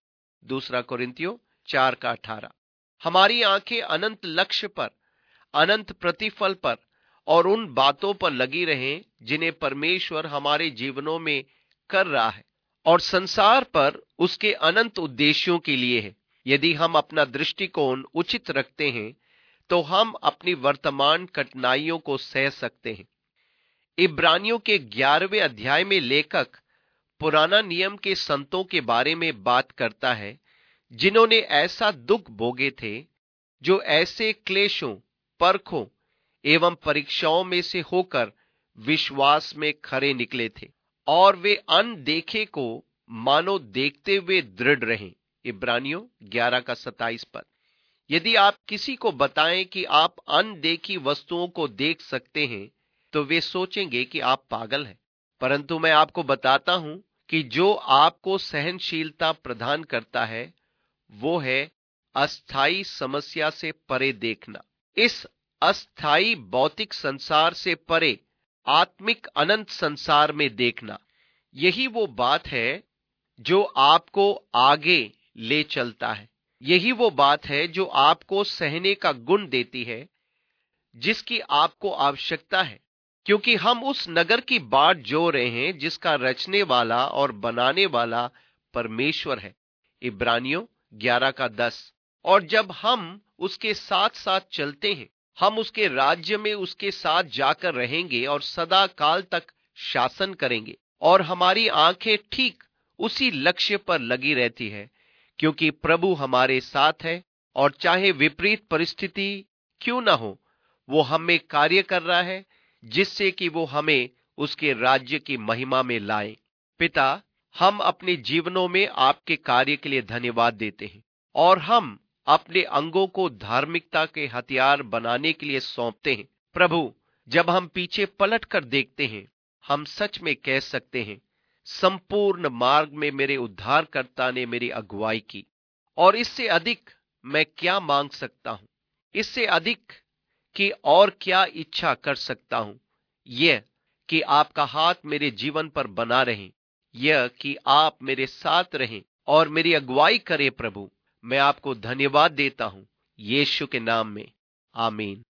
2 कुरिन्थियों 4:18। हमारी आंखें अनंत लक्ष्य पर, अनंत प्रतिफल पर और उन बातों पर लगी रहें जिन्हें परमेश्वर हमारे जीवनों में कर रहा है और संसार पर उसके अनंत उद्देश्यों के लिए है। यदि हम अपना दृष्टिकोण उचित रखते हैं तो हम अपनी वर्तमान कठिनाइयों को सह सकते हैं। इब्रानियों के 11वें अध्याय में लेखक पुराना नियम के संतों के बारे में बात करता है, जिन्होंने ऐसा दुख भोगे थे, जो ऐसे क्लेशों, परखों एवं परीक्षाओं में से होकर विश्वास में खरे निकले थे, और वे अनदेखे को मानो देखते हुए दृढ़ रहे। इब्रानियों 11:27 पद। यदि आप किसी को बताएं कि आप अनदेखी वस्तुओं को देख सकते हैं, तो वे सोचेंगे कि आप पागल हैं। परंतु मैं आपको बताता हूं कि जो आपको सहनशीलता प्रदान करता है, वो है अस्थाई समस्या से परे देखना। इस अस्थाई भौतिक संसार से परे आत्मिक अनंत संसार में देखना। यही वो बात है जो आपको आगे ले चलता है। यही वो बात है जो आपको सहने का गुण देती है, जिसकी आपको आवश्यकता है, क्योंकि हम उस नगर की बाट जो रहे हैं जिसका रचने वाला और बनाने वाला परमेश्वर है। इब्रानियों 11:10। और जब हम उसके साथ साथ चलते हैं, हम उसके राज्य में उसके साथ जाकर रहेंगे और सदा काल तक शासन करेंगे, और हमारी आंखें ठीक उसी लक्ष्य पर लगी रहती है, क्योंकि प्रभु हमारे साथ है, और चाहे विपरीत परिस्थिति क्यों ना हो, वो हमें कार्य कर रहा है, जिससे कि वो हमें उसके राज्य की महिमा में लाए। पिता, हम अपने जीवनों में आपके कार्य के लिए धन्यवाद देते हैं और हम अपने अंगों को धार्मिकता के हथियार बनाने के लिए सौंपते हैं। प्रभु, जब हम पीछे पलट कर देखते हैं, हम सच में कह सकते हैं, संपूर्ण मार्ग में मेरे उद्धारकर्ता ने मेरी अगुवाई की, और इससे अधिक मैं क्या मांग सकता हूं? इससे अधिक कि और क्या इच्छा कर सकता हूं? यह कि आपका हाथ मेरे जीवन पर बना रहे, यह कि आप मेरे साथ रहें और मेरी अगुवाई करें। प्रभु, मैं आपको धन्यवाद देता हूं, यीशु के नाम में, आमीन।